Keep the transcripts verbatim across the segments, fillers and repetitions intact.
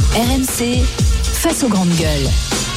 R M C, face aux grandes gueules.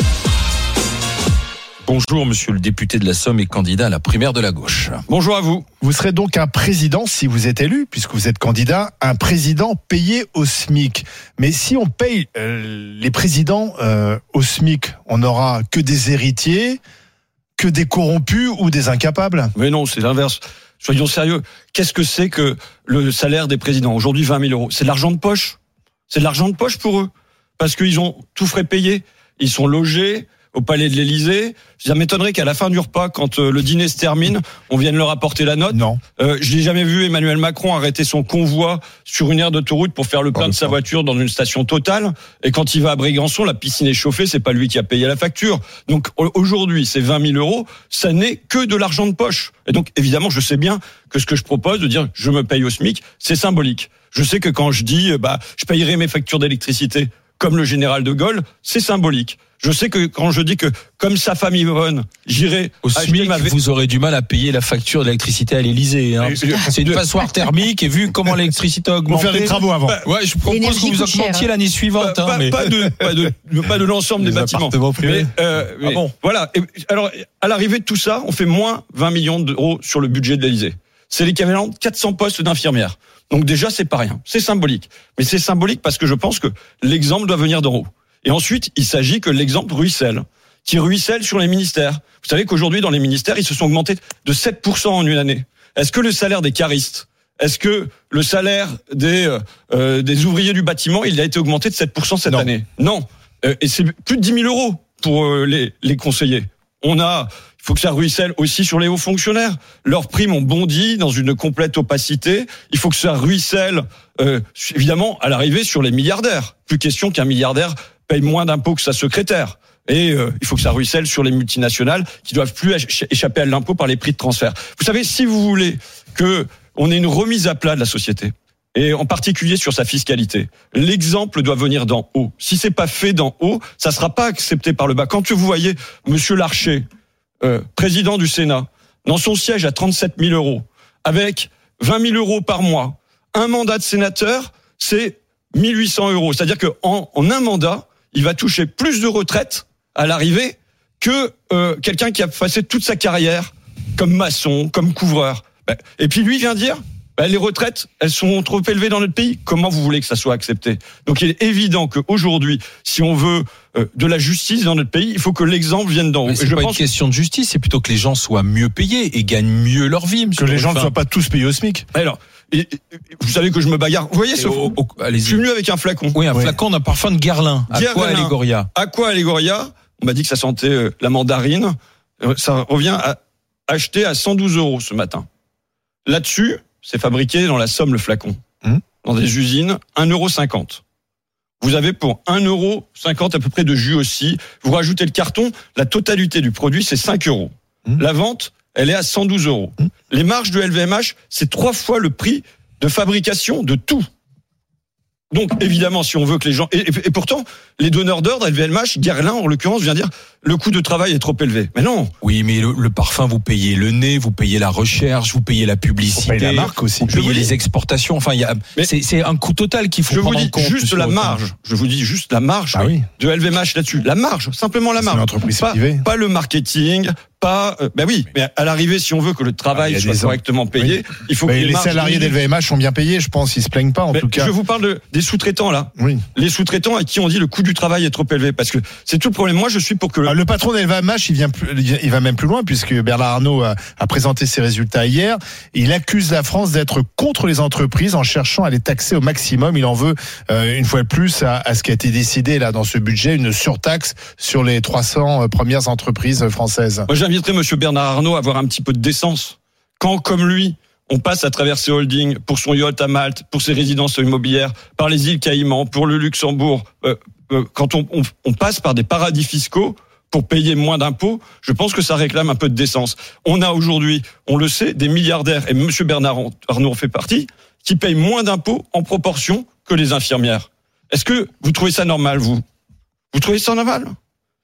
Bonjour, monsieur le député de la Somme et candidat à la primaire de la gauche. Bonjour à vous. Vous serez donc un président, si vous êtes élu, puisque vous êtes candidat, un président payé au SMIC. Mais si on paye euh, les présidents euh, au SMIC, on n'aura que des héritiers, que des corrompus ou des incapables. Mais non, c'est l'inverse. Soyons sérieux. Qu'est-ce que c'est que le salaire des présidents ? Aujourd'hui, vingt mille euros. C'est de l'argent de poche. C'est de l'argent de poche pour eux. Parce qu'ils ont tout frais payé. Ils sont logés au palais de l'Élysée. Ça m'étonnerait qu'à la fin du repas, quand euh, le dîner se termine, on vienne leur apporter la note. Non. Euh, je n'ai jamais vu Emmanuel Macron arrêter son convoi sur une aire d'autoroute pour faire le plein de sa voiture dans une station Total. Et quand il va à Brégançon, la piscine est chauffée, c'est pas lui qui a payé la facture. Donc aujourd'hui, ces vingt mille euros, ça n'est que de l'argent de poche. Et donc évidemment, je sais bien que ce que je propose de dire je me paye au SMIC, c'est symbolique. Je sais que quand je dis bah je payerai mes factures d'électricité comme le général de Gaulle, c'est symbolique. Je sais que quand je dis que, comme sa famille bonne, j'irai au SMIC, ma... vous aurez du mal à payer la facture d'électricité à l'Élysée. Hein, c'est une passoire thermique et vu comment l'électricité a augmenté. Faut faire des travaux avant. Bah, ouais, je propose que vous augmentiez l'année suivante. Pas, hein, mais... pas, de, pas, de, pas de l'ensemble des bâtiments. Mais, euh, mais, ah bon. Voilà. Et, alors, à l'arrivée de tout ça, on fait moins vingt millions d'euros sur le budget de l'Élysée. C'est l'équivalent de quatre cents postes d'infirmières. Donc déjà, c'est pas rien. C'est symbolique. Mais c'est symbolique parce que je pense que l'exemple doit venir d'en haut. Et ensuite, il s'agit que l'exemple ruisselle, qui ruisselle sur les ministères. Vous savez qu'aujourd'hui, dans les ministères, ils se sont augmentés de sept pour cent en une année. Est-ce que le salaire des caristes, est-ce que le salaire des, euh, des ouvriers du bâtiment, il a été augmenté de sept pour cent cette non. année ? Non. Euh, et c'est plus de dix mille euros pour euh, les, les conseillers. On a... Il faut que ça ruisselle aussi sur les hauts fonctionnaires. Leurs primes ont bondi dans une complète opacité. Il faut que ça ruisselle, euh, évidemment, à l'arrivée sur les milliardaires. Plus question qu'un milliardaire paye moins d'impôts que sa secrétaire. Et euh, il faut que ça ruisselle sur les multinationales qui doivent plus échapper à l'impôt par les prix de transfert. Vous savez, si vous voulez que on ait une remise à plat de la société, et en particulier sur sa fiscalité, l'exemple doit venir d'en haut. Si c'est pas fait d'en haut, ça sera pas accepté par le bas. Quand vous voyez Monsieur Larcher, Euh, président du Sénat, dans son siège à trente-sept mille euros, avec vingt mille euros par mois, un mandat de sénateur, c'est mille huit cents euros. C'est-à-dire qu'en en un mandat, il va toucher plus de retraite à l'arrivée que euh, quelqu'un qui a passé toute sa carrière comme maçon, comme couvreur. Et puis lui vient dire, bah, les retraites, elles sont trop élevées dans notre pays. Comment vous voulez que ça soit accepté ? Donc il est évident qu'aujourd'hui, si on veut euh, de la justice dans notre pays, il faut que l'exemple vienne d'en haut. C'est et je pas pense une question de justice, c'est plutôt que les gens soient mieux payés et gagnent mieux leur vie. Que les gens ne soient pas tous payés au SMIC. Alors, et, et, vous savez que je me bagarre. Vous voyez ce au, au, je suis venu avec un flacon. Oui, un oui. flacon d'un parfum de Guerlain. À Guerlain. quoi Allégoria ? À quoi Allégoria ? On m'a dit que ça sentait euh, la mandarine. Euh, ça revient à acheter à cent douze euros ce matin. Là-dessus, c'est fabriqué dans la Somme, le flacon. Mmh. Dans des usines, un euro cinquante. Vous avez pour un euro cinquante à peu près de jus aussi. Vous rajoutez le carton, la totalité du produit, c'est cinq euros. Mmh. La vente, elle est à cent douze euros. Mmh. Les marges de L V M H, c'est trois fois le prix de fabrication de tout. Donc, évidemment, si on veut que les gens... Et, et, et pourtant, les donneurs d'ordre, L V M H, Guerlain, en l'occurrence, vient dire le coût de travail est trop élevé. Mais non. Oui, mais le, le parfum, vous payez le nez, vous payez la recherche, vous payez la publicité. Vous payez la marque aussi. Vous payez les exportations. Enfin, il y a, c'est, c'est un coût total qu'il faut prendre en compte. Je vous dis juste la marge. Je vous dis juste la marge ah oui. de L V M H là-dessus. La marge, simplement la marge. C'est une entreprise pas, privée. Pas le marketing, pas... Euh, ben oui, mais à l'arrivée, si on veut que le travail ah, soit correctement payé, oui. il faut mais que les, les salariés d'L V M H sont bien payés, je pense. Ils se plaignent pas, en mais tout cas. Je vous parle de, des sous-traitants, là. Oui. Les sous-traitants à qui on dit le coût du travail est trop élevé. Parce que c'est tout le problème. Moi, je suis pour que... Le, ah, le patron d'L V M H, il, vient plus, il va même plus loin, puisque Bernard Arnault a, a présenté ses résultats hier. Il accuse la France d'être contre les entreprises en cherchant à les taxer au maximum. Il en veut, euh, une fois de plus, à, à ce qui a été décidé là dans ce budget, une surtaxe sur les trois cents premières entreprises françaises. Moi, j'inviterais monsieur Bernard Arnault à avoir un petit peu de décence. Quand, comme lui, on passe à travers ses holdings, pour son yacht à Malte, pour ses résidences immobilières, par les îles Caïmans, pour le Luxembourg, euh, euh, quand on, on, on passe par des paradis fiscaux pour payer moins d'impôts, je pense que ça réclame un peu de décence. On a aujourd'hui, on le sait, des milliardaires, et monsieur Bernard Arnault en fait partie, qui payent moins d'impôts en proportion que les infirmières. Est-ce que vous trouvez ça normal, vous ? Vous trouvez ça normal ?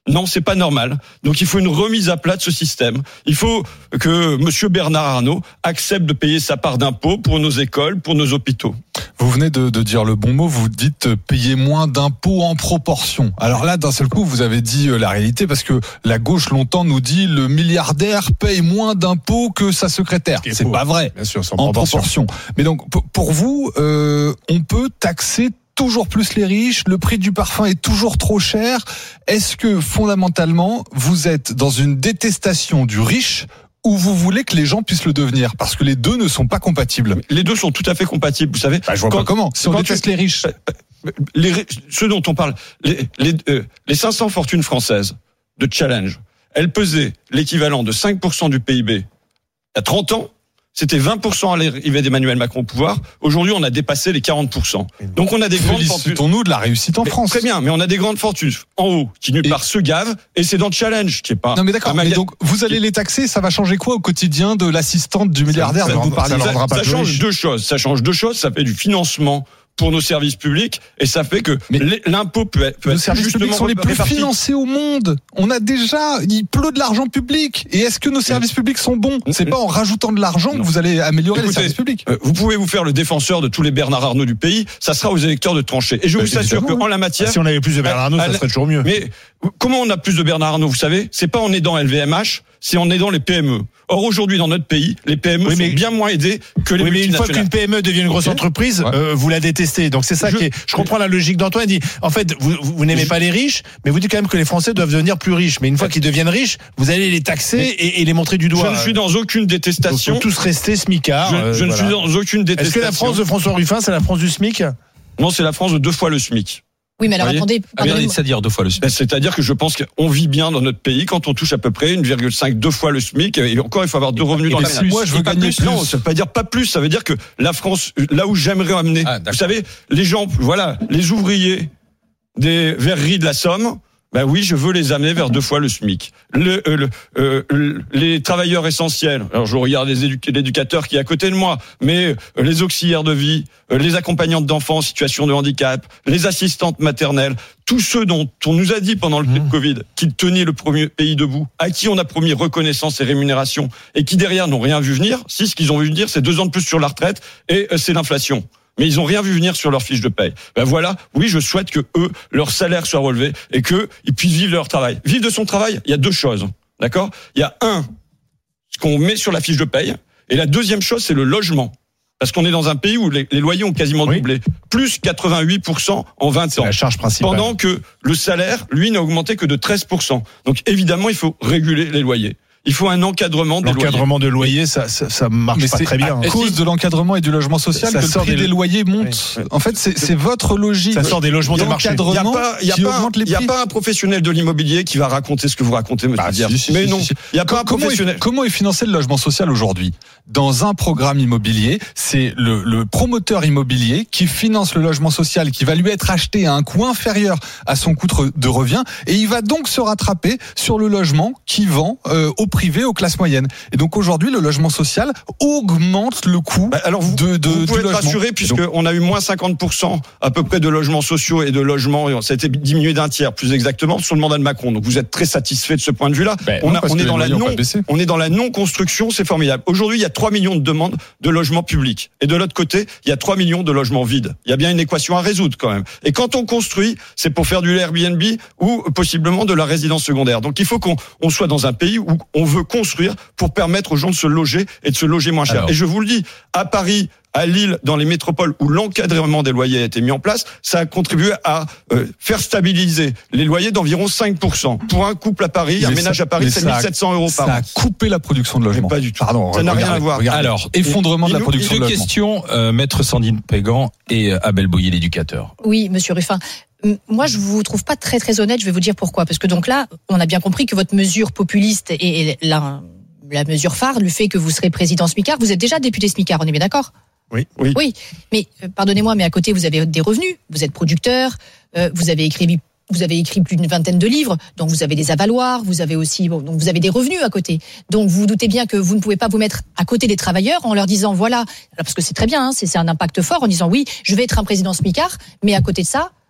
Non, c'est pas normal. Donc il faut une remise à plat de ce système. Il faut que monsieur Bernard Arnault accepte de payer sa part d'impôt pour nos écoles, pour nos hôpitaux. Vous venez de, de dire le bon mot, vous dites payer moins d'impôts en proportion. Alors là, d'un seul coup, vous avez dit la réalité, parce que la gauche longtemps nous dit le milliardaire paye moins d'impôts que sa secrétaire. C'est faux. Pas vrai. Bien sûr, en proportion. Mais donc, pour vous, euh, on peut taxer toujours plus les riches, le prix du parfum est toujours trop cher. Est-ce que fondamentalement, vous êtes dans une détestation du riche ou vous voulez que les gens puissent le devenir? Parce que les deux ne sont pas compatibles. Les deux sont tout à fait compatibles, vous savez. Bah, je vois quand, pas comment. Si on déteste tu... les riches. Les, ceux dont on parle, les, les, euh, les cinq cents fortunes françaises de Challenge, elles pesaient l'équivalent de cinq pour cent du P I B il y a trente ans. C'était vingt pour cent à l'arrivée d'Emmanuel Macron au pouvoir. Aujourd'hui, on a dépassé les quarante pour cent. Donc on a des grandes fortunes. Félicitons-nous de la réussite en mais, France. Très bien, mais on a des grandes fortunes en haut qui nulle part se gavent, et c'est dans le Challenge qui est pas. Non mais d'accord. Mais donc vous allez les taxer, ça va changer quoi au quotidien de l'assistante du milliardaire ça, dont vous parlez? Ça, ça, ça change deux choses. Ça change deux choses. Ça fait du financement pour nos services publics, et ça fait que mais l'impôt peut être, peut nos être services publics sont les plus répartis. Financés au monde. On a déjà, il pleut de l'argent public. Et est-ce que nos services publics sont bons? C'est pas en rajoutant de l'argent non. que vous allez améliorer Écoutez, les services publics. Euh, vous pouvez vous faire le défenseur de tous les Bernard Arnault du pays. Ça sera aux électeurs de trancher. Et je bah, vous assure qu'en la matière, bah, si on avait plus de Bernard Arnault, à, ça serait toujours mieux. Mais comment on a plus de Bernard Arnault? Vous savez, c'est pas en aidant L V M H, c'est en aidant les P M E. Or aujourd'hui dans notre pays, les P M E oui, mais, sont bien moins aidés que les oui, mais une fois multinationales. qu'une P M E devient une grosse okay. entreprise, ouais. euh, vous la détestez. Donc c'est ça je, qui est. Je comprends la logique d'Antoine. Il dit en fait vous, vous, vous n'aimez je, pas les riches, mais vous dites quand même que les Français doivent devenir plus riches. Mais une fois qu'ils deviennent riches, vous allez les taxer et, et les montrer du doigt. Je ne suis dans aucune détestation. Ils faut tous rester smicards. Je, je euh, ne voilà. suis dans aucune détestation. Est-ce que la France de François Ruffin, c'est la France du SMIC? Non, c'est la France de deux fois le SMIC. Oui, mais alors attendez. C'est-à-dire deux fois le SMIC. C'est-à-dire que je pense qu'on vit bien dans notre pays quand on touche à peu près une virgule cinq, deux fois le SMIC. Et encore, il faut avoir deux revenus dans la vie. Moi, je veux gagner plus. Non, ça veut pas dire pas plus. Ça veut dire que la France, là où j'aimerais amener, ah, vous savez, les gens, voilà, les ouvriers des verreries de la Somme. Ben oui, je veux les amener vers deux fois le SMIC. Le, euh, le, euh, le, les travailleurs essentiels. Alors je regarde les édu- l'éducateur qui est à côté de moi, mais euh, les auxiliaires de vie, euh, les accompagnantes d'enfants en situation de handicap, les assistantes maternelles, tous ceux dont on nous a dit pendant le mmh. Covid qu'ils tenaient le premier pays debout, à qui on a promis reconnaissance et rémunération, et qui derrière n'ont rien vu venir. Si ce qu'ils ont vu venir, c'est deux ans de plus sur la retraite et euh, c'est l'inflation. Mais ils ont rien vu venir sur leur fiche de paye. Ben voilà, oui, je souhaite que eux, leur salaire soit relevé et que ils puissent vivre leur travail. Vivre de son travail, il y a deux choses, d'accord? Il y a un, ce qu'on met sur la fiche de paye, et la deuxième chose, c'est le logement. Parce qu'on est dans un pays où les, les loyers ont quasiment oui. doublé. Plus quatre-vingt-huit pour cent en vingt c'est ans. La charge principale. Pendant que le salaire, lui, n'a augmenté que de treize pour cent. Donc évidemment, il faut réguler les loyers. Il faut un encadrement des L'encadrement loyers. de loyer, ça, ça, ça marche mais pas très bien. À cause de l'encadrement et du logement social ça que le prix des, des loyers monte. Oui. En fait, c'est, c'est votre logique. Ça sort des logements du marché. Il n'y a pas, il y a pas, il y a pas un professionnel de l'immobilier qui va raconter ce que vous racontez, monsieur bah, Dier. Si, si, mais si, non, il si, si. n'y a pas comment un professionnel. Est, comment est financé le logement social aujourd'hui? Dans un programme immobilier, c'est le, le promoteur immobilier qui finance le logement social, qui va lui être acheté à un coût inférieur à son coût de revient, et il va donc se rattraper sur le logement qui vend euh, au privé, aux classes moyennes. Et donc aujourd'hui, le logement social augmente le coût bah alors vous, de, de vous pouvez du être logement. rassuré puisqu'on a eu moins cinquante pour cent à peu près de logements sociaux et de logements, ça a été diminué d'un tiers plus exactement sur le mandat de Macron. Donc vous êtes très satisfait de ce point de vue-là. Ben, on, non, a, on est dans la non, on est dans la non construction, c'est formidable. Aujourd'hui, il y a trois millions de demandes de logements publics et de l'autre côté, il y a trois millions de logements vides. Il y a bien une équation à résoudre quand même. Et quand on construit, c'est pour faire du Airbnb ou possiblement de la résidence secondaire. Donc il faut qu'on on soit dans un pays où on veut construire pour permettre aux gens de se loger et de se loger moins cher. Alors. Et je vous le dis, à Paris, à Lille, dans les métropoles où l'encadrement des loyers a été mis en place, ça a contribué à euh, faire stabiliser les loyers d'environ cinq pour cent. Pour un couple à Paris, mais un ça, ménage à Paris, c'est mille sept cents euros par an. Ça a coupé la production de logement. Mais pas du tout. Pardon, ça n'a rien à voir. Regardez. Alors, effondrement et, de la production de logement. Deux questions, euh, Maître Sandrine Pégan et euh, Abel Boyer, l'éducateur. Oui, Monsieur Ruffin. Moi, je vous trouve pas très très honnête. Je vais vous dire pourquoi. Parce que donc là, on a bien compris que votre mesure populiste est la, la mesure phare, le fait que vous serez président smicard. Vous êtes déjà député smicard, on est bien d'accord? Oui, oui. Oui, mais euh, pardonnez-moi, mais à côté, vous avez des revenus. Vous êtes producteur. Euh, vous avez écrit, vous avez écrit plus d'une vingtaine de livres. Donc vous avez des avaloirs. Vous avez aussi, bon, donc vous avez des revenus à côté. Donc vous vous doutez bien que vous ne pouvez pas vous mettre à côté des travailleurs en leur disant voilà, parce que c'est très bien, hein, c'est, c'est un impact fort en disant oui, je vais être un président smicard, mais à côté de ça.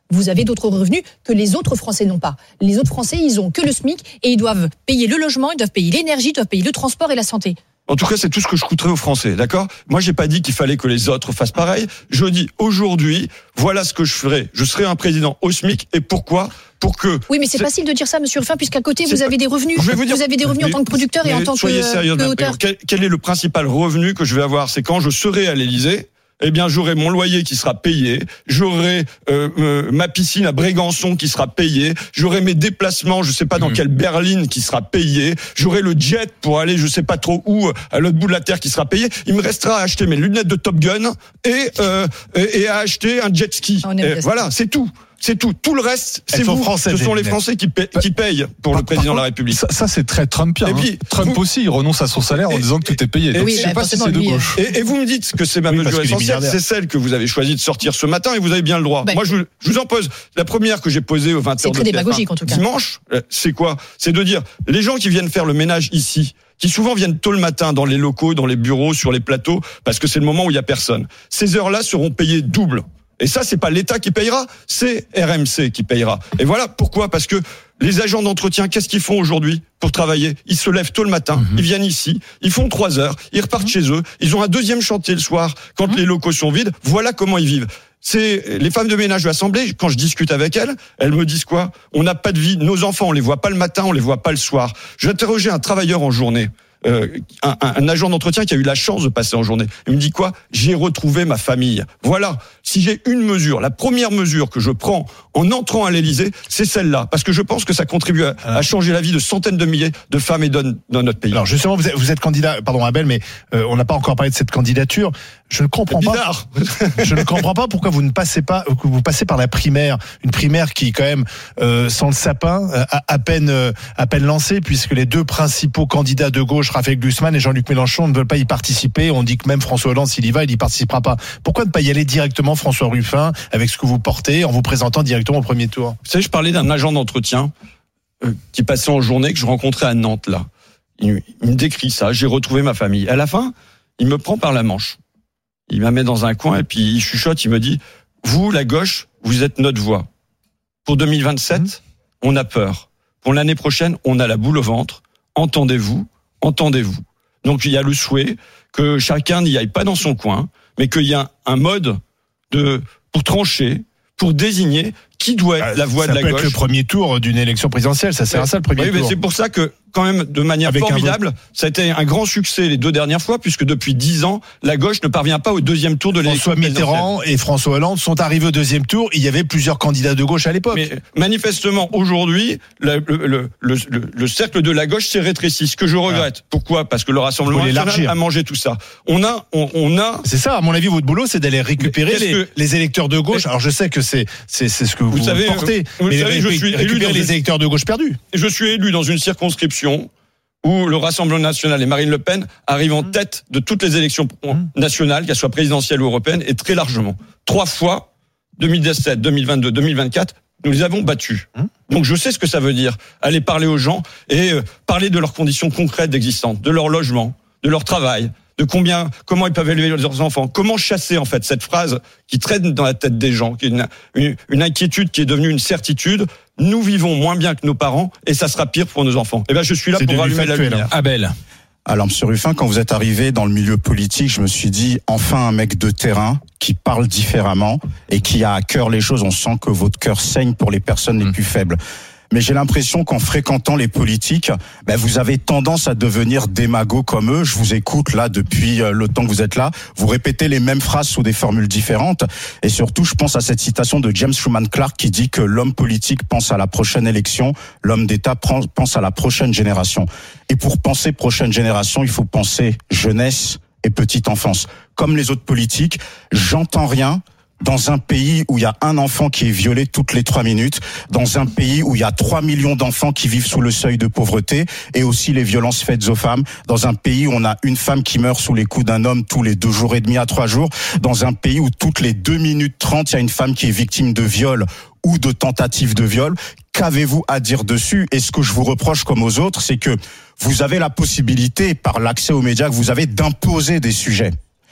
vous avez d'autres revenus que les autres Français n'ont pas. Les autres Français, ils ont que le SMIC et ils doivent payer le logement, ils doivent payer l'énergie, ils doivent payer le transport et la santé. En tout cas, c'est tout ce que je coûterais aux Français, d'accord ? Moi, j'ai pas dit qu'il fallait que les autres fassent pareil. Je dis aujourd'hui, voilà ce que je ferai. Je serai un président au SMIC. Et pourquoi ? Pour que. Oui, mais c'est, c'est facile de dire ça, Monsieur Ruffin, puisqu'à côté vous avez des revenus. Je vais vous dire, vous avez des revenus mais, en tant que producteur et en tant que, que auteur. Quel, quel est le principal revenu que je vais avoir ? C'est quand je serai à l'Élysée. Eh bien, j'aurai mon loyer qui sera payé, j'aurai euh, euh, ma piscine à Brégançon qui sera payée, j'aurai mes déplacements, je sais pas dans mmh. quelle berline qui sera payé, j'aurai le jet pour aller je sais pas trop où à l'autre bout de la terre qui sera payé. Il me restera à acheter mes lunettes de Top Gun et euh, et, et à acheter un jet ski. Et voilà, c'est tout. C'est tout. Tout le reste, c'est vous. Ce sont les Français qui payent, qui payent pour le président de la République. Ça, ça c'est très Trumpien. Et puis, hein. Trump vous, aussi, il renonce à son salaire et, en disant que tout est payé. Donc, oui, je sais bah, pas si c'est de gauche. Et, et vous me dites que c'est ma oui, mesure essentielle, c'est celle que vous avez choisi de sortir ce matin et vous avez bien le droit. Bah, Moi, je, je vous en pose. La première que j'ai posée au vingt heures de démagogique, en tout cas. Dimanche, c'est quoi ? C'est de dire, les gens qui viennent faire le ménage ici, qui souvent viennent tôt le matin dans les locaux, dans les bureaux, sur les plateaux, parce que c'est le moment où il y a personne. Ces heures-là seront payées double. Et ça, c'est pas l'État qui payera, c'est R M C qui payera. Et voilà pourquoi, parce que les agents d'entretien, qu'est-ce qu'ils font aujourd'hui pour travailler ? Ils se lèvent tôt le matin, mmh. ils viennent ici, ils font trois heures, ils repartent mmh. chez eux, ils ont un deuxième chantier le soir quand mmh. les locaux sont vides. Voilà comment ils vivent. C'est les femmes de ménage de l'Assemblée, quand je discute avec elles, elles me disent quoi ? On n'a pas de vie, nos enfants, on les voit pas le matin, on les voit pas le soir. J'ai interrogé un travailleur en journée. Euh, un, un agent d'entretien qui a eu la chance de passer en journée. Il me dit quoi ? J'ai retrouvé ma famille. Voilà. Si j'ai une mesure, la première mesure que je prends en entrant à l'Élysée, c'est celle-là, parce que je pense que ça contribue à, à changer la vie de centaines de milliers de femmes et d'hommes dans notre pays. Alors justement, vous êtes, vous êtes candidat, pardon Abel, mais euh, on n'a pas encore parlé de cette candidature. Je ne comprends pas. Je ne comprends pas pourquoi vous ne passez pas, que vous passez par la primaire, une primaire qui quand même euh, sans le sapin, à, à peine, euh, à peine lancée, puisque les deux principaux candidats de gauche, Raphaël Glucksmann et Jean-Luc Mélenchon, ne veulent pas y participer. On dit que même François Hollande, s'il y va, il n'y participera pas. Pourquoi ne pas y aller directement, François Ruffin, avec ce que vous portez, en vous présentant directement au premier tour ? Vous savez, je parlais d'un agent d'entretien euh, qui passait en journée, que je rencontrais à Nantes, là. Il, il me décrit ça, j'ai retrouvé ma famille. À la fin, il me prend par la manche. Il m'a mis dans un coin et puis il chuchote, il me dit « Vous, la gauche, vous êtes notre voix. Pour deux mille vingt-sept, mmh. on a peur. Pour l'année prochaine, on a la boule au ventre. Entendez-vous, entendez-vous. » Donc il y a le souhait que chacun n'y aille pas dans son coin, mais qu'il y a un mode de pour trancher, pour désigner qui doit être ah, la voix de la gauche. Ça peut être le premier tour d'une élection présidentielle, ça sert à ça le premier oui, tour. Oui, mais c'est pour ça que, quand même, de manière Avec formidable, ça a été un grand succès les deux dernières fois, puisque depuis dix ans, la gauche ne parvient pas au deuxième tour de l'élection présidentielle. François Mitterrand et François Hollande sont arrivés au deuxième tour. Il y avait plusieurs candidats de gauche à l'époque. Mais manifestement, aujourd'hui, le, le, le, le, le cercle de la gauche s'est rétréci, ce que je regrette. Ah. Pourquoi ? Parce que le Rassemblement national a mangé tout ça. On a, on, on a. C'est ça, à mon avis, votre boulot, c'est d'aller récupérer les, que... les électeurs de gauche. Alors je sais que c'est, c'est, c'est ce que vous, vous savez, portez. Vous mais savez, je suis élu dans les une... électeurs de gauche perdus. Je suis élu dans une circonscription où le Rassemblement national et Marine Le Pen arrivent en tête de toutes les élections nationales, qu'elles soient présidentielles ou européennes, et très largement. Trois fois, deux mille dix-sept, deux mille vingt-deux, deux mille vingt-quatre, nous les avons battus. Donc je sais ce que ça veut dire, aller parler aux gens et euh, parler de leurs conditions concrètes d'existence, de leur logement, de leur travail, de combien, comment ils peuvent élever leurs enfants, comment chasser en fait cette phrase qui traîne dans la tête des gens, qui est une, une, une inquiétude qui est devenue une certitude. Nous vivons moins bien que nos parents et ça sera pire pour nos enfants. Et ben je suis là pour allumer la lumière. Abel. Alors, Monsieur Ruffin, quand vous êtes arrivé dans le milieu politique, je me suis dit, enfin un mec de terrain qui parle différemment et qui a à cœur les choses. On sent que votre cœur saigne pour les personnes les plus faibles. Mais j'ai l'impression qu'en fréquentant les politiques, ben vous avez tendance à devenir démago comme eux. Je vous écoute là depuis le temps que vous êtes là. Vous répétez les mêmes phrases sous des formules différentes. Et surtout, je pense à cette citation de James Truman Clark qui dit que l'homme politique pense à la prochaine élection, l'homme d'État pense à la prochaine génération. Et pour penser prochaine génération, il faut penser jeunesse et petite enfance. Comme les autres politiques, j'entends rien. Dans un pays où il y a un enfant qui est violé toutes les trois minutes, dans un pays où il y a trois millions d'enfants qui vivent sous le seuil de pauvreté, et aussi les violences faites aux femmes, dans un pays où on a une femme qui meurt sous les coups d'un homme tous les deux jours et demi à trois jours, dans un pays où toutes les deux minutes trente, il y a une femme qui est victime de viol ou de tentative de viol. Qu'avez-vous à dire dessus ? Et ce que je vous reproche comme aux autres, c'est que vous avez la possibilité, par l'accès aux médias que vous avez, d'imposer des sujets.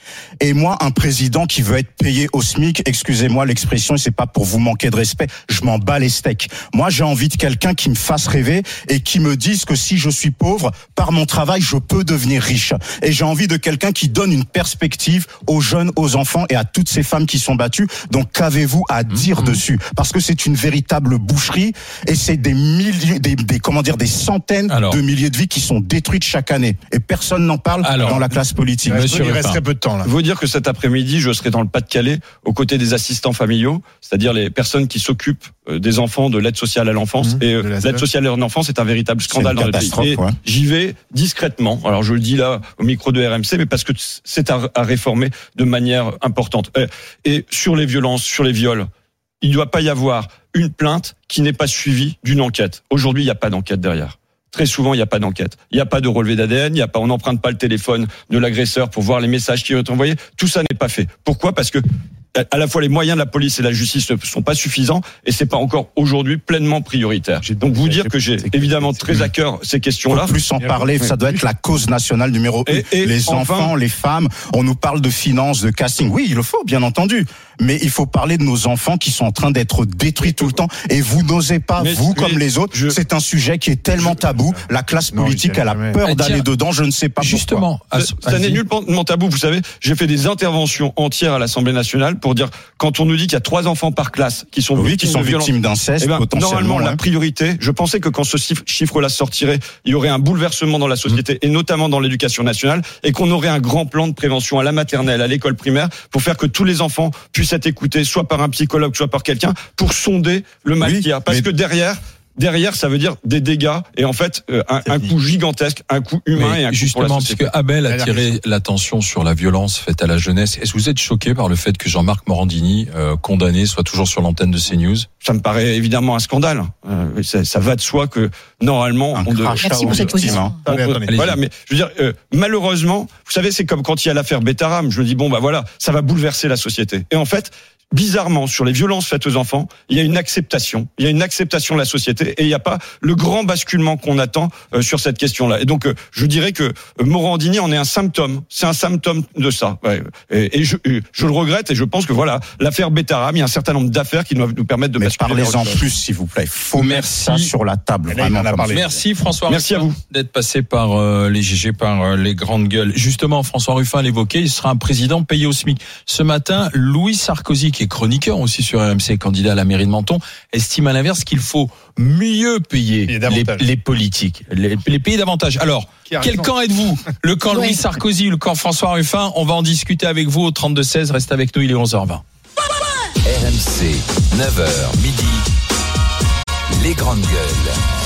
Et moi, un président qui veut être payé au SMIC, excusez-moi l'expression, et c'est pas pour vous manquer de respect, je m'en bats les steaks. Moi, j'ai envie de quelqu'un qui me fasse rêver et qui me dise que si je suis pauvre, par mon travail, je peux devenir riche. Et j'ai envie de quelqu'un qui donne une perspective aux jeunes, aux enfants et à toutes ces femmes qui sont battues. Donc, qu'avez-vous à dire mmh. dessus? Parce que c'est une véritable boucherie et c'est des milliers, des, des comment dire, des centaines Alors. de milliers de vies qui sont détruites chaque année. Et personne n'en parle Alors. dans la classe politique. Monsieur, il reste très peu de temps là. Je veux dire que cet après-midi, je serai dans le Pas-de-Calais aux côtés des assistants familiaux, c'est-à-dire les personnes qui s'occupent des enfants de l'aide sociale à l'enfance. Mmh, et euh, l'aide sociale à l'enfance est un véritable scandale dans notre pays. Et ouais. j'y vais discrètement. Alors je le dis là au micro de R M C, mais parce que c'est à, à réformer de manière importante. Et sur les violences, sur les viols, il ne doit pas y avoir une plainte qui n'est pas suivie d'une enquête. Aujourd'hui, il n'y a pas d'enquête derrière. Très souvent, il n'y a pas d'enquête. Il n'y a pas de relevé d'A D N, il y a pas, on n'emprunte pas le téléphone de l'agresseur pour voir les messages qui ont été envoyés. Tout ça n'est pas fait. Pourquoi ? Parce que à la fois les moyens de la police et de la justice ne sont pas suffisants et c'est pas encore aujourd'hui pleinement prioritaire. Donc vous dire que j'ai évidemment très à cœur ces questions-là. Faut plus en parler, ça doit être la cause nationale numéro un. Et, et les enfin, enfants, les femmes, on nous parle de finances, de casting. Oui, il le faut, bien entendu. Mais il faut parler de nos enfants qui sont en train d'être détruits tout le temps. Et vous n'osez pas, mais, vous comme les autres. Je, c'est un sujet qui est tellement tabou. La classe politique, non, elle a peur d'aller dedans. Je ne sais pas Justement, pourquoi. Justement, ça n'est nullement tabou. Vous savez, j'ai fait des interventions entières à l'Assemblée nationale pour dire, quand on nous dit qu'il y a trois enfants par classe qui sont oui, victimes, qui sont de victimes d'inceste, eh ben, potentiellement. Normalement, ouais. la priorité, je pensais que quand ce chiffre-là sortirait, il y aurait un bouleversement dans la société mmh. et notamment dans l'éducation nationale et qu'on aurait un grand plan de prévention à la maternelle, à l'école primaire pour faire que tous les enfants puissent être écoutés, soit par un psychologue, soit par quelqu'un, pour sonder le mal oui, qu'il y a. Parce mais... que derrière, derrière, ça veut dire des dégâts et en fait euh, un, un coût gigantesque, un coût humain mais et un coût justement, pour la société. Parce que Abel a tiré l'attention sur la violence faite à la jeunesse. Est-ce que vous êtes choqué par le fait que Jean-Marc Morandini, euh, condamné, soit toujours sur l'antenne de CNews? Ça me paraît évidemment un scandale. Euh, ça, ça va de soi que normalement un on devrait. Merci pour cette position. Voilà, mais je veux dire, euh, malheureusement, vous savez, c'est comme quand il y a l'affaire Betaram. Je me dis bon bah voilà, ça va bouleverser la société. Et en fait, bizarrement, sur les violences faites aux enfants, il y a une acceptation. Il y a une acceptation de la société et il n'y a pas le grand basculement qu'on attend euh, sur cette question-là. Et donc, euh, je dirais que euh, Morandini en est un symptôme. C'est un symptôme de ça. Ouais. Et, et je, je le regrette et je pense que voilà, l'affaire Betaram, il y a un certain nombre d'affaires qui doivent nous permettre de Mais basculer. parlez-en plus, s'il vous plaît. Faut Merci. mettre ça sur la table. Vraiment, Merci François Merci Ruffin à vous d'être passé par euh, les G G, par euh, les grandes gueules. Justement, François Ruffin l'évoquait, il sera un président payé au SMIC. Ce matin, Louis Sarkozy, qui est chroniqueur aussi sur R M C, candidat à la mairie de Menton, estime à l'inverse qu'il faut mieux payer les, les politiques, les, les payer davantage. Alors, quel camp êtes-vous? Le camp oui. Louis Sarkozy ou le camp François Ruffin? On va en discuter avec vous au trente-deux seize. Reste avec nous, il est onze heures vingt. R M C, neuf heures midi, les grandes gueules.